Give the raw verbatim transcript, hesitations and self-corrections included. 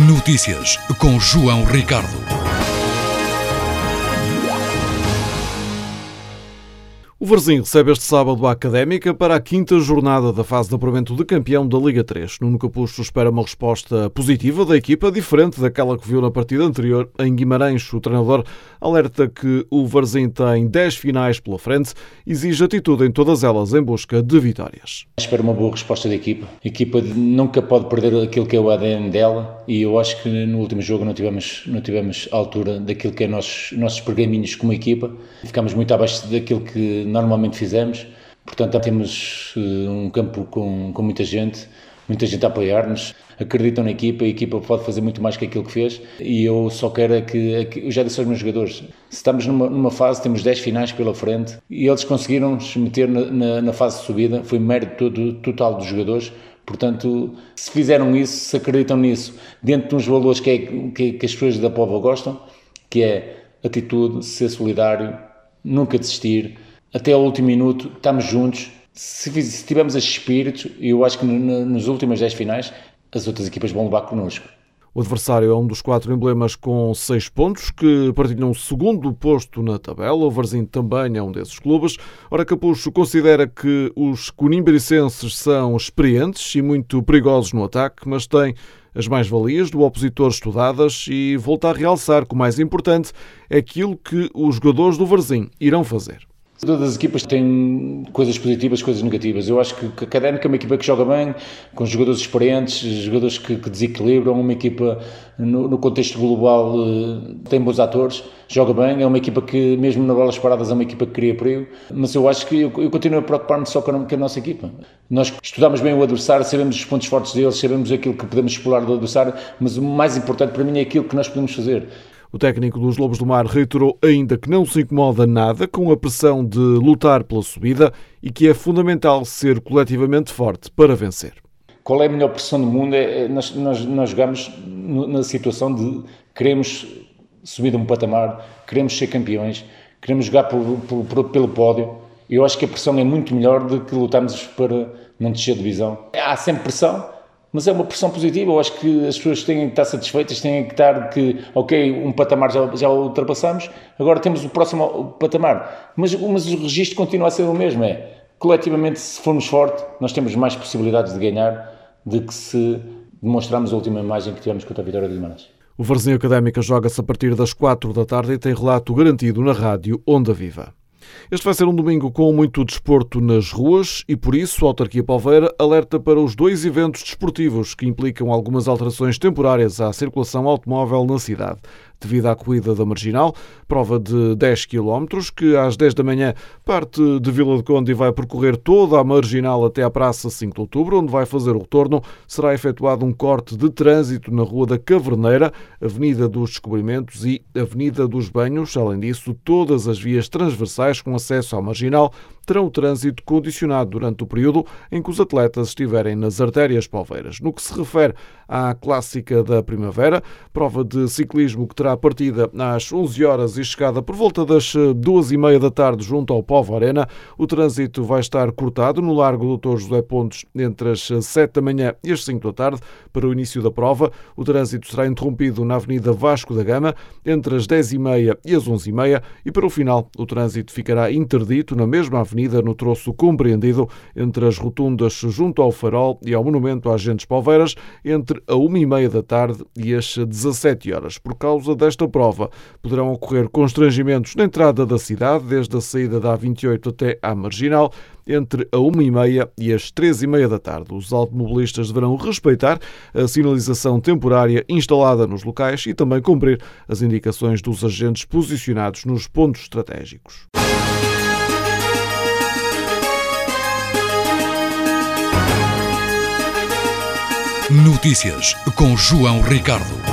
Notícias com João Ricardo. O Varzim recebe este sábado a Académica para a quinta jornada da fase de apuramento de campeão da Liga três. Nuno Capucho espera uma resposta positiva da equipa, diferente daquela que viu na partida anterior em Guimarães. O treinador alerta que o Varzim tem dez finais pela frente e exige atitude em todas elas em busca de vitórias. Espero uma boa resposta da equipa. A equipa nunca pode perder aquilo que é o A D N dela e eu acho que no último jogo não tivemos, não tivemos altura daquilo que é nossos, nossos pergaminhos como equipa. Ficámos muito abaixo daquilo que normalmente fizemos, portanto temos uh, um campo com, com muita gente, muita gente a apoiar-nos, acreditam na equipa, a equipa pode fazer muito mais que aquilo que fez e eu só quero é que, é que eu já disse aos meus jogadores, se estamos numa, numa fase, temos dez finais pela frente e eles conseguiram nos meter na, na, na fase de subida, foi mérito todo, total dos jogadores, portanto se fizeram isso, se acreditam nisso, dentro de uns valores que, é, que, que as pessoas da Póvoa gostam, que é atitude, ser solidário, nunca desistir, até ao último minuto, estamos juntos. Se, se tivermos esse espírito, eu acho que no, no, nos últimos dez finais, as outras equipas vão levar connosco. O adversário é um dos quatro emblemas com seis pontos, que partilham o segundo posto na tabela. O Varzim também é um desses clubes. Ora, Capucho considera que os conimbericenses são experientes e muito perigosos no ataque, mas têm as mais-valias do opositor estudadas e volta a realçar que o mais importante é aquilo que os jogadores do Varzim irão fazer. Todas as equipas têm coisas positivas e coisas negativas. Eu acho que a Académica é uma equipa que joga bem, com jogadores experientes, jogadores que, que desequilibram, uma equipa no, no contexto global tem bons atores, joga bem, é uma equipa que mesmo nas bolas paradas é uma equipa que cria perigo, mas eu acho que eu, eu continuo a preocupar-me só com a, com a nossa equipa. Nós estudamos bem o adversário, sabemos os pontos fortes deles, sabemos aquilo que podemos explorar do adversário, mas o mais importante para mim é aquilo que nós podemos fazer. O técnico dos Lobos do Mar reiterou ainda que não se incomoda nada com a pressão de lutar pela subida e que é fundamental ser coletivamente forte para vencer. Qual é a melhor pressão do mundo? É, nós, nós, nós jogamos na situação de queremos subir de um patamar, queremos ser campeões, queremos jogar por, por, por, pelo pódio. Eu acho que a pressão é muito melhor do que lutarmos para não descer de divisão. Há sempre pressão, mas é uma pressão positiva. Eu acho que as pessoas têm que estar satisfeitas, têm que estar que, ok, um patamar já, já ultrapassamos, agora temos o próximo patamar. Mas, mas o registro continua a ser o mesmo, é, coletivamente, se formos fortes, nós temos mais possibilidades de ganhar do que se demonstrarmos a última imagem que tivemos contra a Vitória de Guimarães. O Varzim Académica joga-se a partir das quatro da tarde e tem relato garantido na rádio Onda Viva. Este vai ser um domingo com muito desporto nas ruas e, por isso, a Autarquia Poveira alerta para os dois eventos desportivos que implicam algumas alterações temporárias à circulação automóvel na cidade. Devido à corrida da Marginal, prova de dez quilómetros, que às dez da manhã parte de Vila de Conde e vai percorrer toda a Marginal até à Praça cinco de Outubro, onde vai fazer o retorno, será efetuado um corte de trânsito na Rua da Caverneira, Avenida dos Descobrimentos e Avenida dos Banhos. Além disso, todas as vias transversais com acesso à Marginal terão o trânsito condicionado durante o período em que os atletas estiverem nas artérias poveiras. No que se refere à Clássica da Primavera, prova de ciclismo que terá partida às onze horas e chegada por volta das duas e meia da tarde junto ao Póvoa Arena, o trânsito vai estar cortado no Largo doutor José Pontes entre as sete da manhã e as cinco da tarde. Para o início da prova, o trânsito será interrompido na Avenida Vasco da Gama entre as dez e meia e as onze e meia e para o final o trânsito ficará interdito na mesma avenida no troço compreendido entre as rotundas junto ao Farol e ao Monumento às Gentes Poveiras entre a uma e meia da tarde e as dezassete horas. Por causa desta prova, poderão ocorrer constrangimentos na entrada da cidade, desde a saída da A vinte e oito até à Marginal, entre a uma e meia e as três e meia da tarde. Os automobilistas deverão respeitar a sinalização temporária instalada nos locais e também cumprir as indicações dos agentes posicionados nos pontos estratégicos. Notícias com João Ricardo.